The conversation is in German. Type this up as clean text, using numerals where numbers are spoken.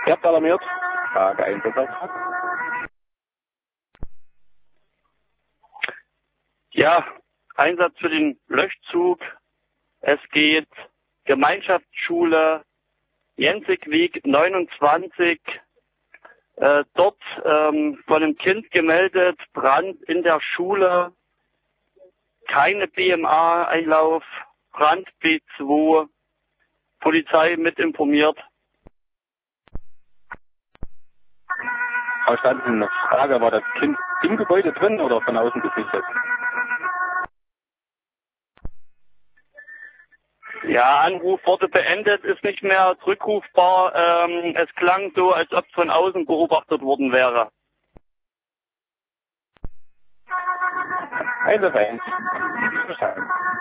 Jetzt alarmiert. Frage Einsatzautrag. Ja, Einsatz für den Löschzug. Es geht Gemeinschaftsschule Jensikweg 29. Dort von einem Kind gemeldet, Brand in der Schule, keine BMA-Einlauf, Brand B2, Polizei mit informiert. Verstanden. Noch Frage, war das Kind im Gebäude drin oder von außen gesichert? Ja, Anruf wurde beendet, ist nicht mehr zurückrufbar. Es klang so, als ob es von außen beobachtet worden wäre. Einsatz 1. Verstanden.